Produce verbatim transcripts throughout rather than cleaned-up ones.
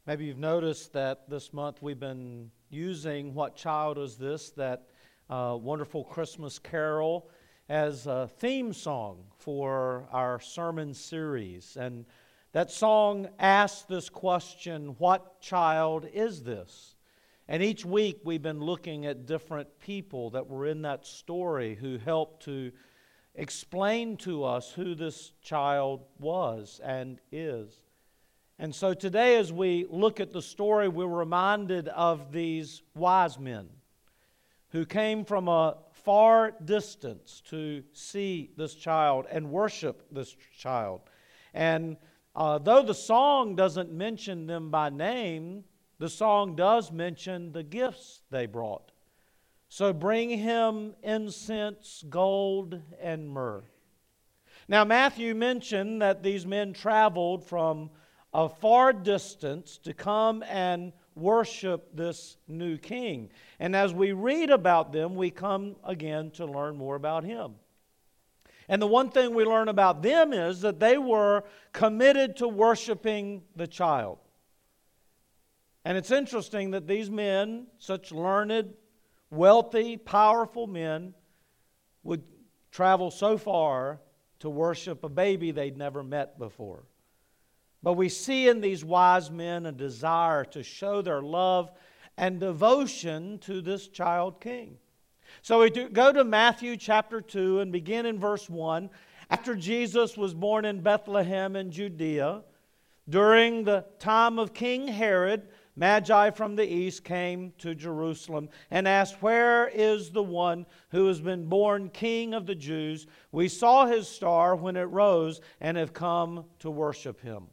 Maybe you've noticed that this month we've been using What Child Is This, that uh, wonderful Christmas carol, as a theme song for our sermon series. And that song asks this question, what child is this? And each week we've been looking at different people that were in that story who helped to explain to us who this child was and is. And so today, as we look at the story, we're reminded of these wise men who came from a far distance to see this child and worship this child. And uh, though the song doesn't mention them by name, the song does mention the gifts they brought. So bring him incense, gold, and myrrh. Now, Matthew mentioned that these men traveled from a far distance to come and worship this new king. And as we read about them, we come again to learn more about him. And the one thing we learn about them is that they were committed to worshiping the child. And it's interesting that these men, such learned, wealthy, powerful men, would travel so far to worship a baby they'd never met before. But we see in these wise men a desire to show their love and devotion to this child king. So we do go to Matthew chapter two and begin in verse one. After Jesus was born in Bethlehem in Judea, during the time of King Herod, Magi from the east came to Jerusalem and asked, "Where is the one who has been born King of the Jews? We saw his star when it rose and have come to worship him."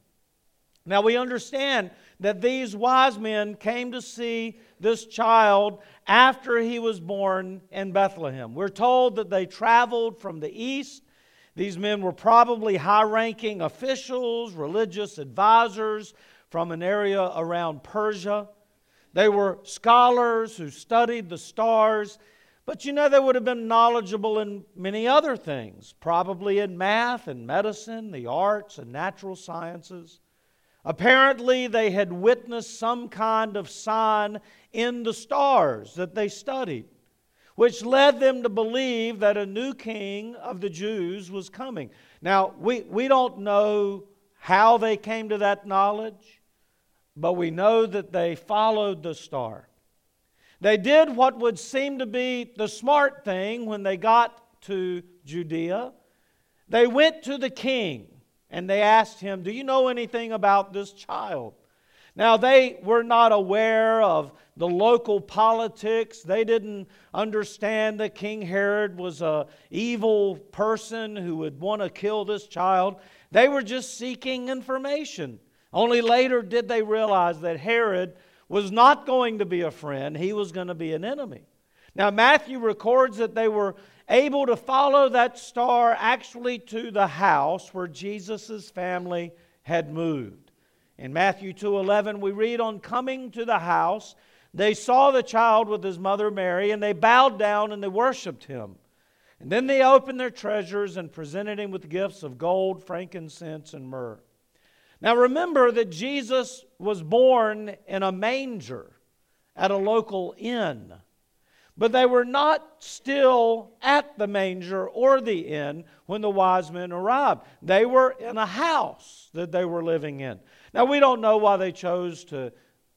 Now we understand that these wise men came to see this child after he was born in Bethlehem. We're told that they traveled from the east. These men were probably high-ranking officials, religious advisors from an area around Persia. They were scholars who studied the stars. But you know, they would have been knowledgeable in many other things, probably in math and medicine, the arts and natural sciences. Apparently, they had witnessed some kind of sign in the stars that they studied, which led them to believe that a new king of the Jews was coming. Now, we, we don't know how they came to that knowledge, but we know that they followed the star. They did what would seem to be the smart thing when they got to Judea. They went to the king. And they asked him, "Do you know anything about this child?" Now, they were not aware of the local politics. They didn't understand that King Herod was an evil person who would want to kill this child. They were just seeking information. Only later did they realize that Herod was not going to be a friend. He was going to be an enemy. Now, Matthew records that they were able to follow that star actually to the house where Jesus' family had moved. In Matthew two eleven, we read, "On coming to the house, they saw the child with his mother Mary, and they bowed down and they worshiped him. And then they opened their treasures and presented him with gifts of gold, frankincense, and myrrh." Now remember that Jesus was born in a manger at a local inn. But they were not still at the manger or the inn when the wise men arrived. They were in a house that they were living in. Now, we don't know why they chose to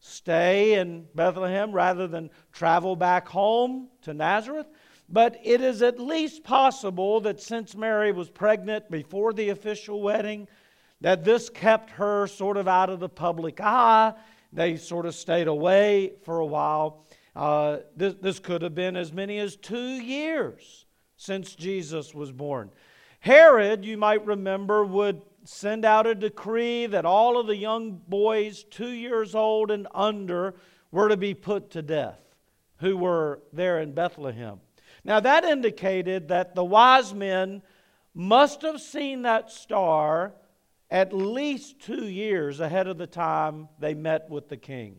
stay in Bethlehem rather than travel back home to Nazareth. But it is at least possible that since Mary was pregnant before the official wedding, that this kept her sort of out of the public eye. They sort of stayed away for a while. Uh, this, this could have been as many as two years since Jesus was born. Herod, you might remember, would send out a decree that all of the young boys two years old and under were to be put to death who were there in Bethlehem. Now that indicated that the wise men must have seen that star at least two years ahead of the time they met with the king.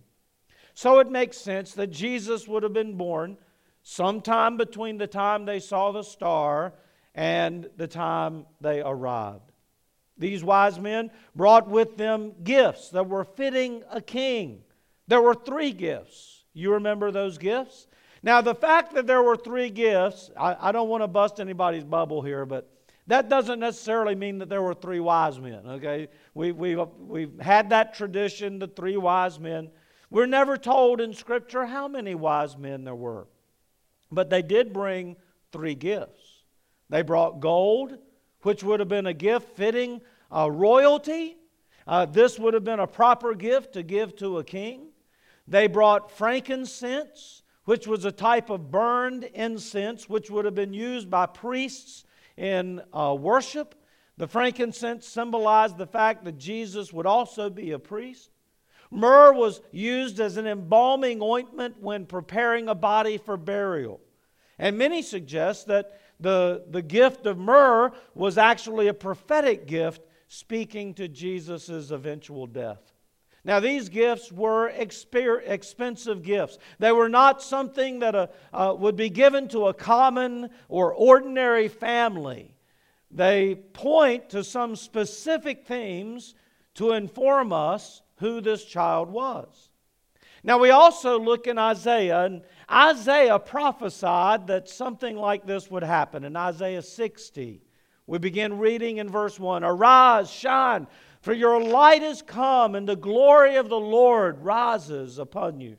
So it makes sense that Jesus would have been born sometime between the time they saw the star and the time they arrived. These wise men brought with them gifts that were fitting a king. There were three gifts. You remember those gifts? Now, the fact that there were three gifts, I, I don't want to bust anybody's bubble here, but that doesn't necessarily mean that there were three wise men, okay? We, we've, we've had that tradition, the three wise men. We're never told in Scripture how many wise men there were. But they did bring three gifts. They brought gold, which would have been a gift fitting uh, royalty. Uh, this would have been a proper gift to give to a king. They brought frankincense, which was a type of burned incense, which would have been used by priests in uh, worship. The frankincense symbolized the fact that Jesus would also be a priest. Myrrh was used as an embalming ointment when preparing a body for burial. And many suggest that the, the gift of myrrh was actually a prophetic gift speaking to Jesus' eventual death. Now, these gifts were exper- expensive gifts. They were not something that a, uh, would be given to a common or ordinary family. They point to some specific themes to inform us who this child was. Now, we also look in Isaiah, and Isaiah prophesied that something like this would happen. In Isaiah sixty, we begin reading in verse one, "Arise, shine, for your light is come, and the glory of the Lord rises upon you.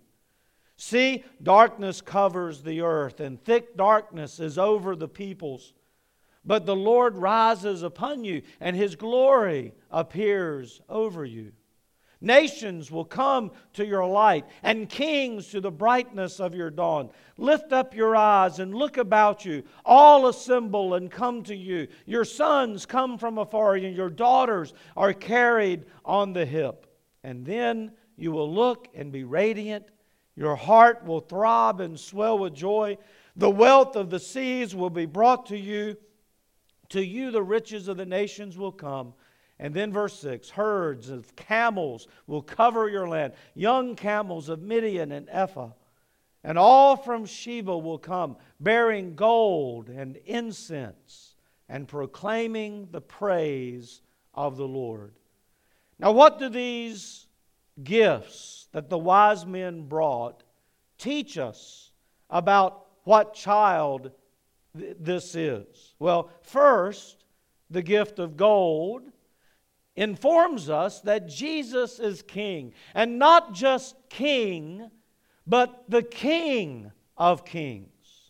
See, darkness covers the earth, and thick darkness is over the peoples. But the Lord rises upon you, and His glory appears over you. Nations will come to your light, and kings to the brightness of your dawn. Lift up your eyes and look about you. All assemble and come to you. Your sons come from afar, and your daughters are carried on the hip. And then you will look and be radiant. Your heart will throb and swell with joy. The wealth of the seas will be brought to you. To you the riches of the nations will come." And then verse six, "Herds of camels will cover your land, young camels of Midian and Ephah. And all from Sheba will come, bearing gold and incense, and proclaiming the praise of the Lord." Now, what do these gifts that the wise men brought teach us about what child th- this is? Well, first, the gift of gold informs us that Jesus is king. And not just king, but the King of kings.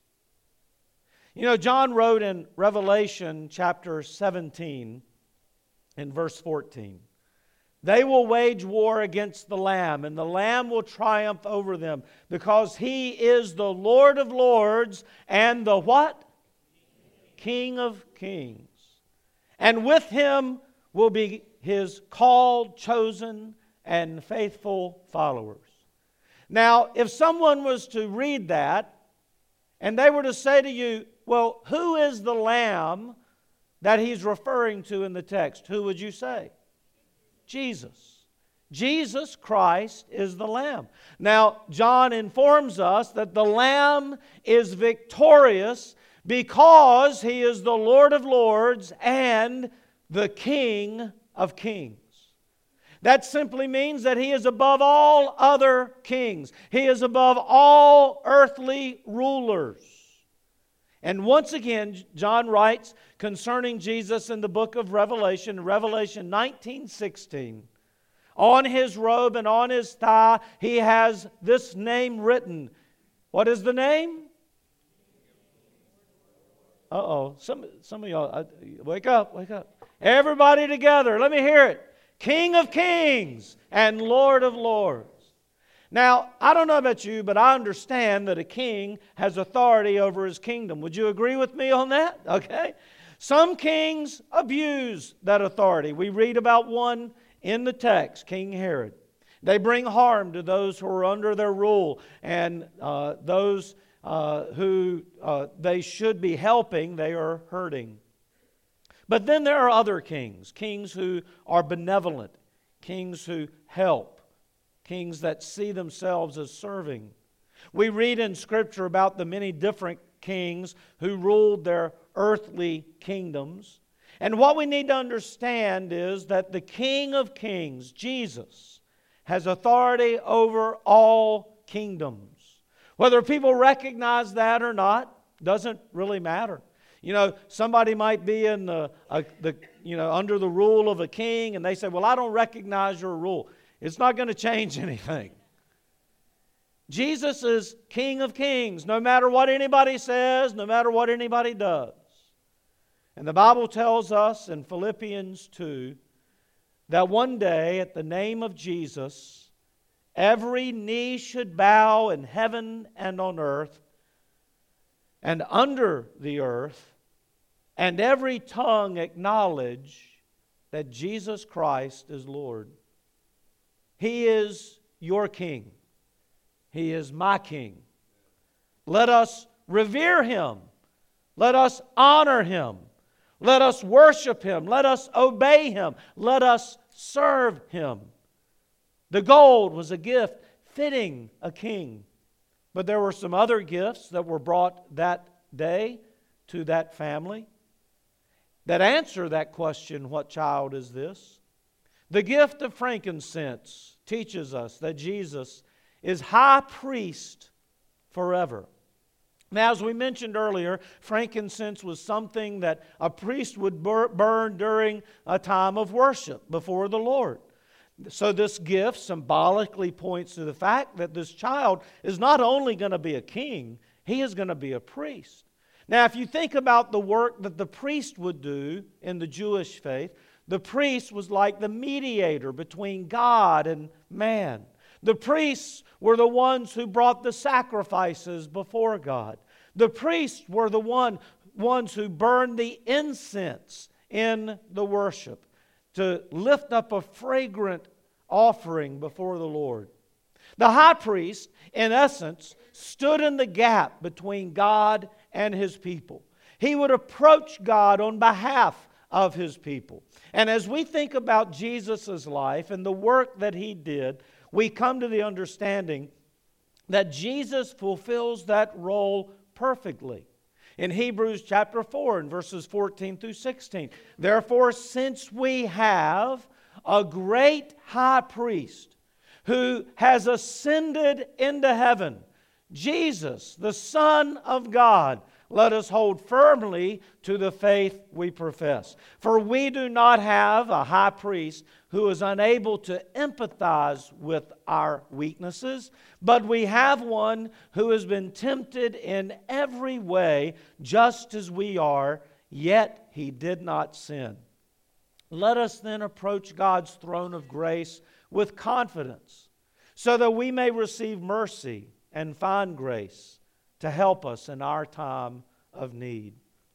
You know, John wrote in Revelation chapter seventeen, in verse fourteen, "They will wage war against the Lamb, and the Lamb will triumph over them, because He is the Lord of lords and the" what? King of kings. "And with Him will be His called, chosen, and faithful followers." Now, if someone was to read that, and they were to say to you, well, who is the Lamb that he's referring to in the text? Who would you say? Jesus. Jesus Christ is the Lamb. Now, John informs us that the Lamb is victorious because He is the Lord of lords and the King of kings. That simply means that He is above all other kings. He is above all earthly rulers. And once again, John writes concerning Jesus in the book of Revelation, Revelation nineteen sixteen. On His robe and on His thigh, He has this name written. What is the name? Uh-oh. Some, some of y'all, uh, wake up, wake up. Everybody together, let me hear it. King of kings and Lord of lords. Now, I don't know about you, but I understand that a king has authority over his kingdom. Would you agree with me on that? Okay. Some kings abuse that authority. We read about one in the text, King Herod. They bring harm to those who are under their rule, and uh, those uh, who uh, they should be helping, they are hurting. But then there are other kings, kings who are benevolent, kings who help, kings that see themselves as serving. We read in Scripture about the many different kings who ruled their earthly kingdoms. And what we need to understand is that the King of Kings, Jesus, has authority over all kingdoms. Whether people recognize that or not doesn't really matter. You know, somebody might be in the, uh, the you know under the rule of a king, and they say, "Well, I don't recognize your rule." It's not going to change anything. Jesus is King of Kings, no matter what anybody says, no matter what anybody does. And the Bible tells us in Philippians two that one day at the name of Jesus, every knee should bow in heaven and on earth and under the earth, and every tongue acknowledge that Jesus Christ is Lord. He is your King. He is my King. Let us revere Him. Let us honor Him. Let us worship Him. Let us obey Him. Let us serve Him. The gold was a gift fitting a king. But there were some other gifts that were brought that day to that family that answer that question, what child is this? The gift of frankincense teaches us that Jesus is high priest forever. Now, as we mentioned earlier, frankincense was something that a priest would bur- burn during a time of worship before the Lord. So this gift symbolically points to the fact that this child is not only going to be a king, he is going to be a priest. Now, if you think about the work that the priest would do in the Jewish faith, the priest was like the mediator between God and man. The priests were the ones who brought the sacrifices before God. The priests were the one, ones who burned the incense in the worship to lift up a fragrant offering before the Lord. The high priest, in essence, stood in the gap between God and His people. He would approach God on behalf of His people. And as we think about Jesus' life and the work that He did, we come to the understanding that Jesus fulfills that role perfectly. In Hebrews chapter four, in verses fourteen through sixteen, therefore, since we have a great high priest who has ascended into heaven, Jesus, the Son of God, let us hold firmly to the faith we profess. For we do not have a high priest who is unable to empathize with our weaknesses, but we have one who has been tempted in every way, just as we are, yet He did not sin. Let us then approach God's throne of grace with confidence, so that we may receive mercy and find grace to help us in our time of need.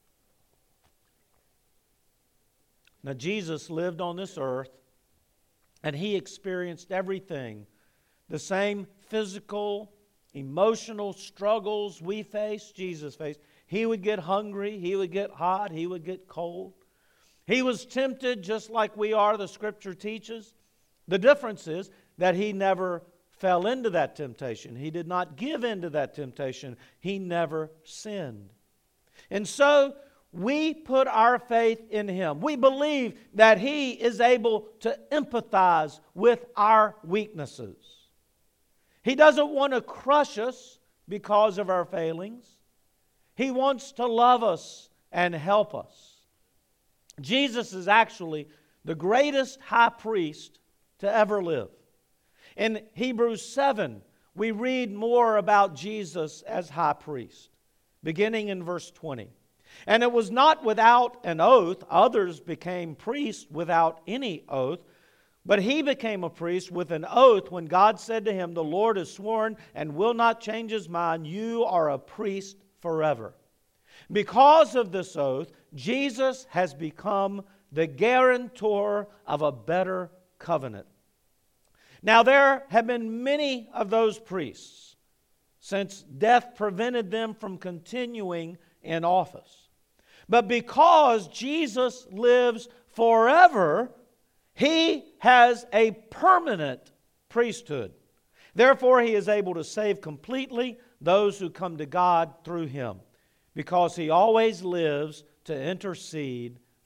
Now, Jesus lived on this earth, and He experienced everything, the same physical, emotional struggles we face, Jesus faced. He would get hungry, He would get hot, He would get cold. He was tempted just like we are, the Scripture teaches. The difference is that He never fell into that temptation. He did not give in to that temptation. He never sinned. And so we put our faith in Him. We believe that He is able to empathize with our weaknesses. He doesn't want to crush us because of our failings. He wants to love us and help us. Jesus is actually the greatest high priest to ever live. In Hebrews seven, we read more about Jesus as high priest, beginning in verse twenty. And it was not without an oath, others became priests without any oath, but He became a priest with an oath when God said to Him, the Lord has sworn and will not change His mind, you are a priest forever. Because of this oath, Jesus has become the guarantor of a better covenant. Now, there have been many of those priests since death prevented them from continuing in office. But because Jesus lives forever, He has a permanent priesthood. Therefore, He is able to save completely those who come to God through Him, because He always lives to intercede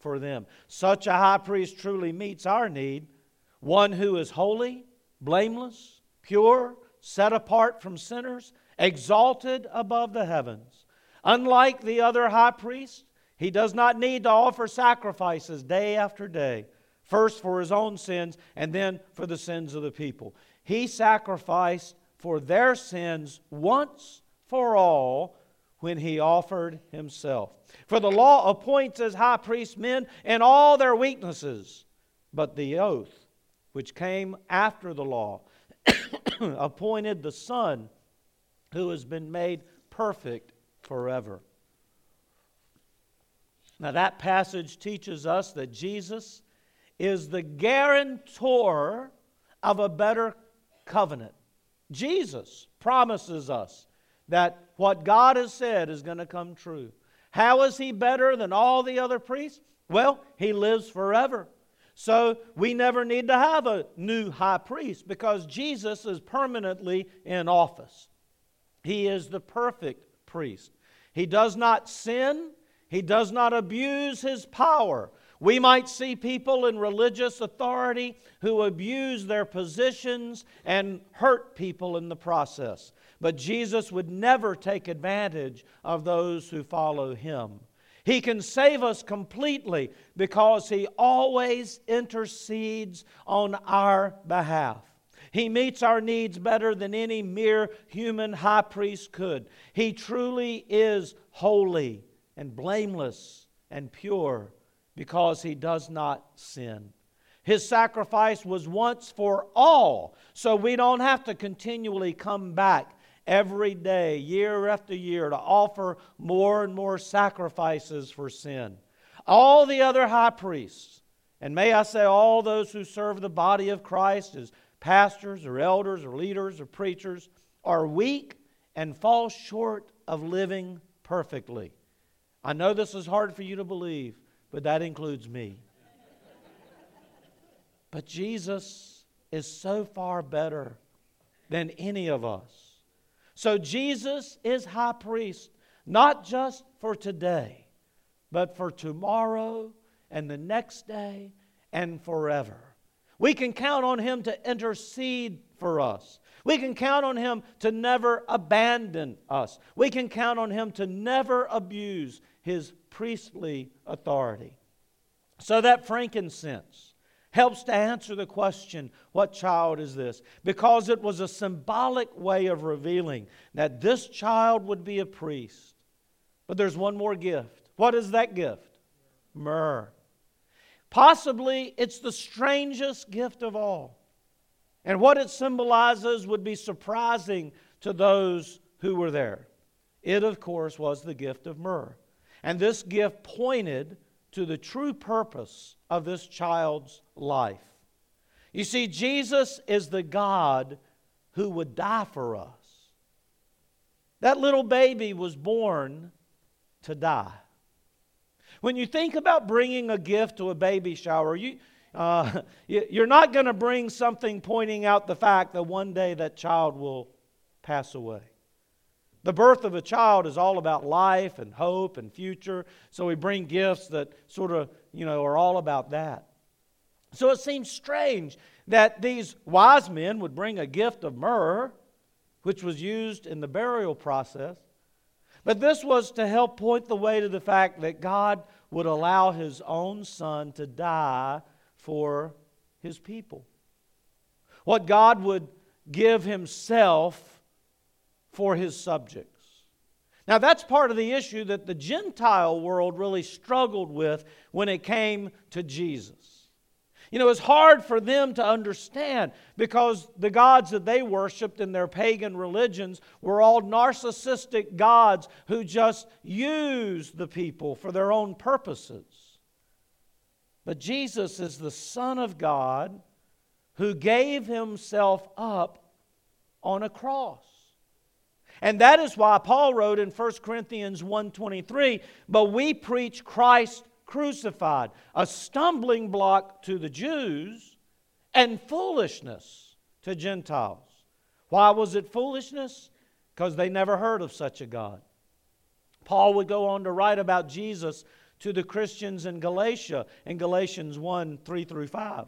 for them. Such a high priest truly meets our need, one who is holy, blameless, pure, set apart from sinners, exalted above the heavens. Unlike the other high priests, he does not need to offer sacrifices day after day, first for his own sins and then for the sins of the people. He sacrificed for their sins once for all when he offered himself. For the law appoints as high priests men in all their weaknesses, but the oath which came after the law appointed the Son who has been made perfect forever. Now that passage teaches us that Jesus is the guarantor of a better covenant. Jesus promises us that what God has said is going to come true. How is He better than all the other priests? Well, He lives forever. So we never need to have a new high priest because Jesus is permanently in office. He is the perfect priest. He does not sin. He does not abuse His power. We might see people in religious authority who abuse their positions and hurt people in the process. But Jesus would never take advantage of those who follow Him. He can save us completely because He always intercedes on our behalf. He meets our needs better than any mere human high priest could. He truly is holy and blameless and pure because He does not sin. His sacrifice was once for all, so we don't have to continually come back every day, year after year, to offer more and more sacrifices for sin. All the other high priests, and may I say all those who serve the body of Christ as pastors or elders or leaders or preachers, are weak and fall short of living perfectly. I know this is hard for you to believe, but that includes me. But Jesus is so far better than any of us. So Jesus is high priest, not just for today, but for tomorrow and the next day and forever. We can count on Him to intercede for us. We can count on Him to never abandon us. We can count on Him to never abuse His priestly authority. So that frankincense helps to answer the question, what child is this? Because it was a symbolic way of revealing that this child would be a priest. But there's one more gift. What is that gift? Myrrh. Possibly it's the strangest gift of all. And what it symbolizes would be surprising to those who were there. It, of course, was the gift of myrrh. And this gift pointed to the true purpose of this child's life. You see, Jesus is the God who would die for us. That little baby was born to die. When you think about bringing a gift to a baby shower, you, uh, you're not going to bring something pointing out the fact that one day that child will pass away. The birth of a child is all about life and hope and future. So we bring gifts that sort of, you know, are all about that. So it seems strange that these wise men would bring a gift of myrrh, which was used in the burial process. But this was to help point the way to the fact that God would allow His own Son to die for His people. What God would give Himself for His subjects. Now that's part of the issue that the Gentile world really struggled with when it came to Jesus. You know, it's hard for them to understand because the gods that they worshipped in their pagan religions were all narcissistic gods who just used the people for their own purposes. But Jesus is the Son of God who gave Himself up on a cross. And that is why Paul wrote in First Corinthians one twenty-three, "But we preach Christ crucified, a stumbling block to the Jews and foolishness to Gentiles." Why was it foolishness? Because they never heard of such a God. Paul would go on to write about Jesus to the Christians in Galatia in Galatians one, three through five.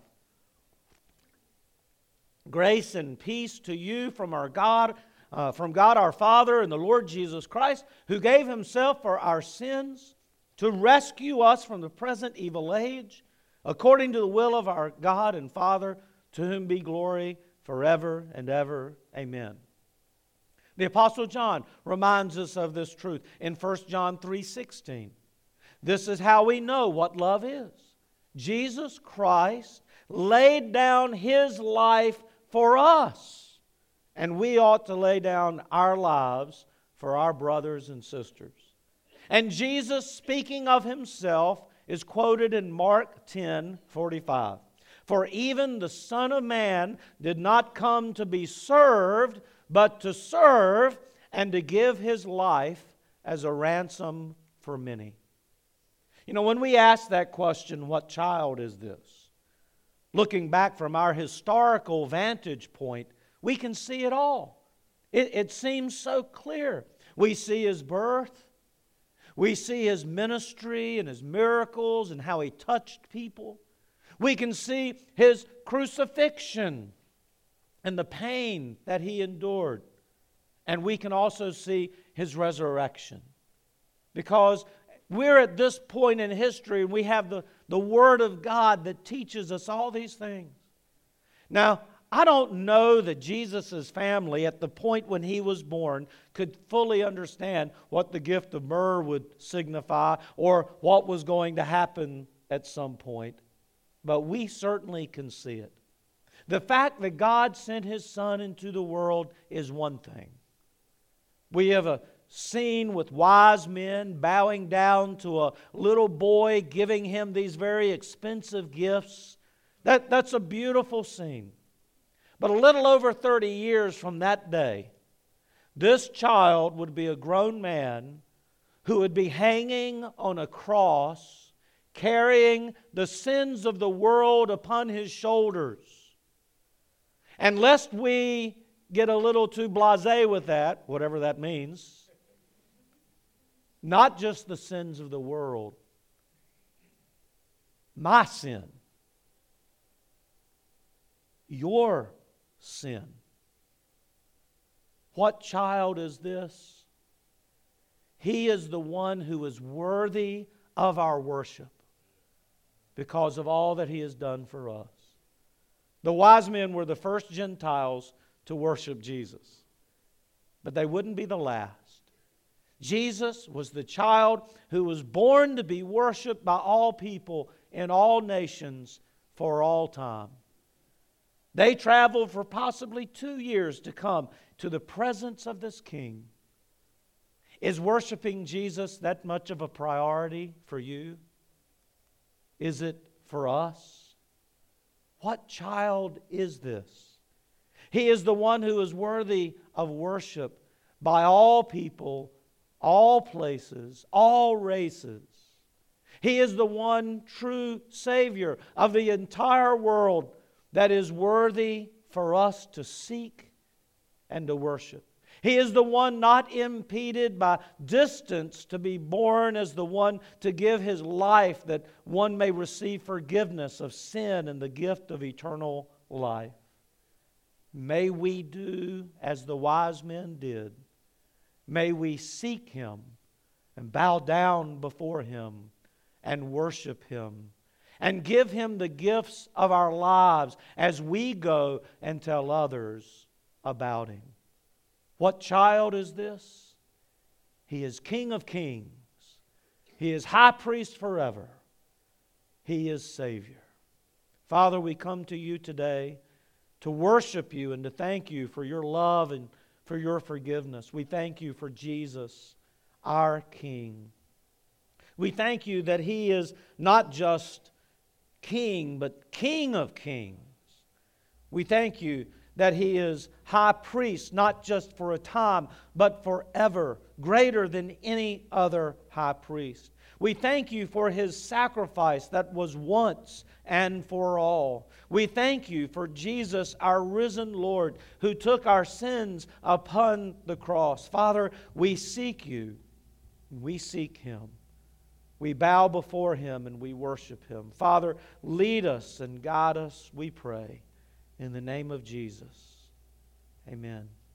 Grace and peace to you from our God, uh, from God our Father and the Lord Jesus Christ, who gave Himself for our sins to rescue us from the present evil age, according to the will of our God and Father, to whom be glory forever and ever. Amen. The Apostle John reminds us of this truth in First John three sixteen. This is how we know what love is. Jesus Christ laid down His life for us, and we ought to lay down our lives for our brothers and sisters. And Jesus, speaking of Himself, is quoted in Mark ten forty-five. For even the Son of Man did not come to be served, but to serve and to give His life as a ransom for many. You know, when we ask that question, what child is this? Looking back from our historical vantage point, we can see it all. It, it seems so clear. We see His birth. We see His ministry and His miracles and how He touched people. We can see His crucifixion and the pain that He endured. And we can also see His resurrection. Because we're at this point in history and we have the, the Word of God that teaches us all these things. Now, I don't know that Jesus' family at the point when He was born could fully understand what the gift of myrrh would signify or what was going to happen at some point. But we certainly can see it. The fact that God sent His Son into the world is one thing. We have a scene with wise men bowing down to a little boy, giving him these very expensive gifts. That, that's a beautiful scene. But a little over thirty years from that day, this child would be a grown man who would be hanging on a cross, carrying the sins of the world upon His shoulders. And lest we get a little too blasé with that, whatever that means, not just the sins of the world, my sin, your sin. What child is this? He is the one who is worthy of our worship because of all that He has done for us. The wise men were the first Gentiles to worship Jesus, but they wouldn't be the last. Jesus was the child who was born to be worshiped by all people in all nations for all time. They traveled for possibly two years to come to the presence of this King. Is worshiping Jesus that much of a priority for you? Is it for us? What child is this? He is the one who is worthy of worship by all people, all places, all races. He is the one true Savior of the entire world that is worthy for us to seek and to worship. He is the one not impeded by distance to be born as the one to give His life that one may receive forgiveness of sin and the gift of eternal life. May we do as the wise men did. May we seek Him and bow down before Him and worship Him and give Him the gifts of our lives as we go and tell others about Him. What child is this? He is King of kings. He is high priest forever. He is Savior. Father, we come to You today to worship You and to thank You for Your love and for Your forgiveness. We thank You for Jesus, our King. We thank You that He is not just King, but King of kings. We thank You that He is high priest, not just for a time, but forever, greater than any other high priest. We thank You for His sacrifice that was once and for all. We thank You for Jesus, our risen Lord, who took our sins upon the cross. Father, we seek You. We seek Him. We bow before Him and we worship Him. Father, lead us and guide us, we pray. In the name of Jesus, amen.